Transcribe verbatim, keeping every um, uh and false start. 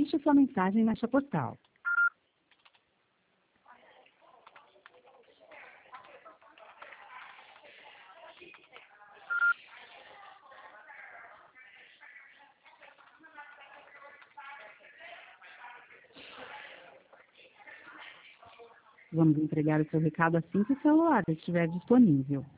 Deixe sua mensagem na caixa postal. Vamos entregar o seu recado assim que o celular estiver disponível.